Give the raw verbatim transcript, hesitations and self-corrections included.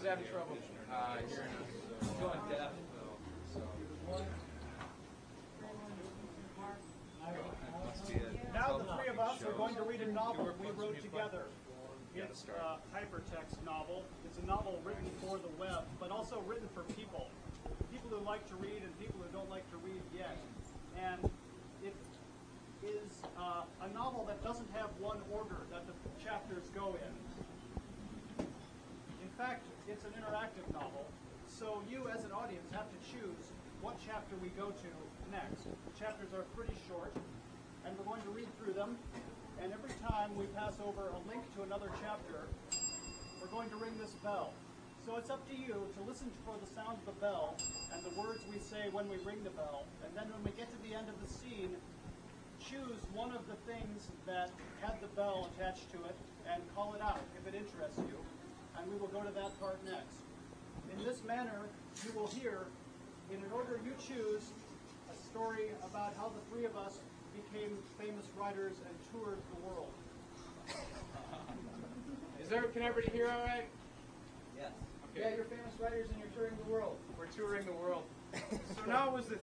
having trouble? Uh, hearing us. He's going deaf, though. So. Now the three of us are going to read a novel we wrote together. It's a hypertext novel. It's a novel written for the web, but also written for people. People who like to read and people who don't like to read yet. And it is uh, a novel that doesn't have one order that the chapters go in. In fact, it's an interactive novel, so you as an audience have to choose what chapter we go to next. The chapters are pretty short, and we're going to read through them, and every time we pass over a link to another chapter, we're going to ring this bell. So it's up to you to listen for the sound of the bell and the words we say when we ring the bell, and then when we get to the end of the scene, choose one of the things that had the bell attached to it and call it out if it interests you, and we will go to that part next. In this manner, you will hear, in an order you choose, a story about how the three of us became famous writers and toured the world. Is there? Can everybody hear all right? Yes. Okay. Yeah, you're famous writers and you're touring the world. We're touring the world. So now was the